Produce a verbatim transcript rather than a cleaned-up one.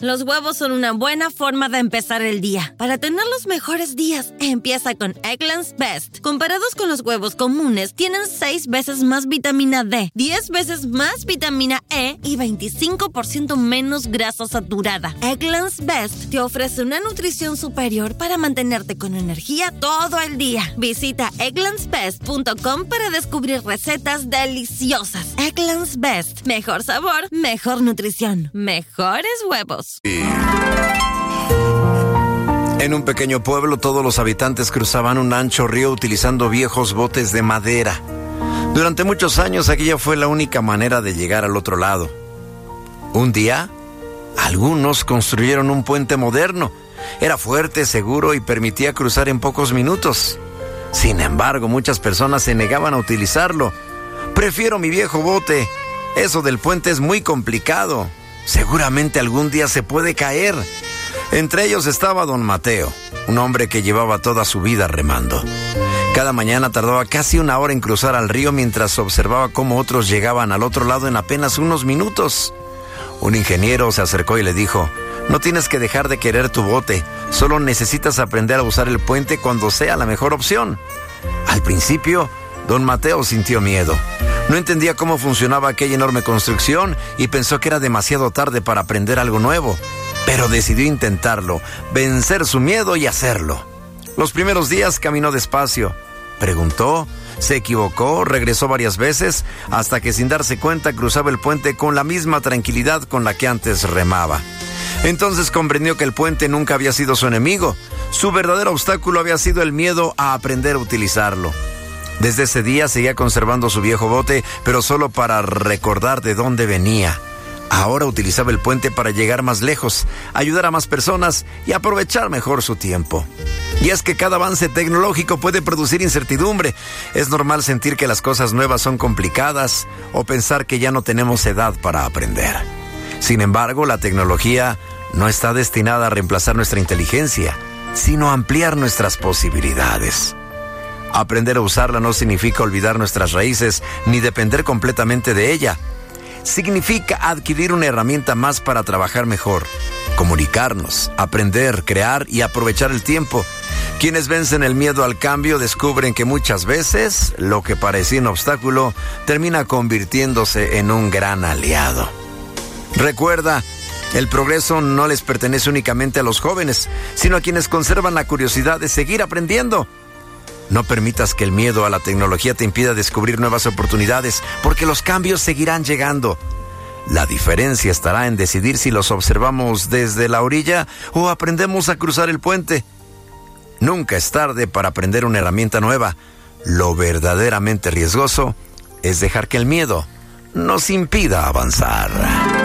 Los huevos son una buena forma de empezar el día. Para tener los mejores días, empieza con Eggland's Best. Comparados con los huevos comunes, tienen seis veces más vitamina D, diez veces más vitamina E y veinticinco por ciento menos grasa saturada. Eggland's Best te ofrece una nutrición superior para mantenerte con energía todo el día. Visita egglands best punto com para descubrir recetas deliciosas. Eggland's Best. Mejor sabor, mejor nutrición, mejores huevos. En un pequeño pueblo, todos los habitantes cruzaban un ancho río utilizando viejos botes de madera. Durante muchos años, aquella fue la única manera de llegar al otro lado. Un día, algunos construyeron un puente moderno. Era fuerte, seguro y permitía cruzar en pocos minutos. Sin embargo, muchas personas se negaban a utilizarlo. Prefiero mi viejo bote. Eso del puente es muy complicado. Seguramente algún día se puede caer. Entre ellos estaba don Mateo, un hombre que llevaba toda su vida remando. Cada mañana tardaba casi una hora en cruzar al río mientras observaba cómo otros llegaban al otro lado en apenas unos minutos. Un ingeniero se acercó y le dijo: no tienes que dejar de querer tu bote, solo necesitas aprender a usar el puente cuando sea la mejor opción. Al principio, don Mateo sintió miedo. No entendía cómo funcionaba aquella enorme construcción y pensó que era demasiado tarde para aprender algo nuevo. Pero decidió intentarlo, vencer su miedo y hacerlo. Los primeros días caminó despacio. Preguntó, se equivocó, regresó varias veces, hasta que sin darse cuenta cruzaba el puente con la misma tranquilidad con la que antes remaba. Entonces comprendió que el puente nunca había sido su enemigo. Su verdadero obstáculo había sido el miedo a aprender a utilizarlo. Desde ese día seguía conservando su viejo bote, pero solo para recordar de dónde venía. Ahora utilizaba el puente para llegar más lejos, ayudar a más personas y aprovechar mejor su tiempo. Y es que cada avance tecnológico puede producir incertidumbre. Es normal sentir que las cosas nuevas son complicadas o pensar que ya no tenemos edad para aprender. Sin embargo, la tecnología no está destinada a reemplazar nuestra inteligencia, sino a ampliar nuestras posibilidades. Aprender a usarla no significa olvidar nuestras raíces ni depender completamente de ella. Significa adquirir una herramienta más para trabajar mejor, comunicarnos, aprender, crear y aprovechar el tiempo. Quienes vencen el miedo al cambio descubren que muchas veces lo que parecía un obstáculo termina convirtiéndose en un gran aliado. Recuerda, el progreso no les pertenece únicamente a los jóvenes, sino a quienes conservan la curiosidad de seguir aprendiendo. No permitas que el miedo a la tecnología te impida descubrir nuevas oportunidades, porque los cambios seguirán llegando. La diferencia estará en decidir si los observamos desde la orilla o aprendemos a cruzar el puente. Nunca es tarde para aprender una herramienta nueva. Lo verdaderamente riesgoso es dejar que el miedo nos impida avanzar.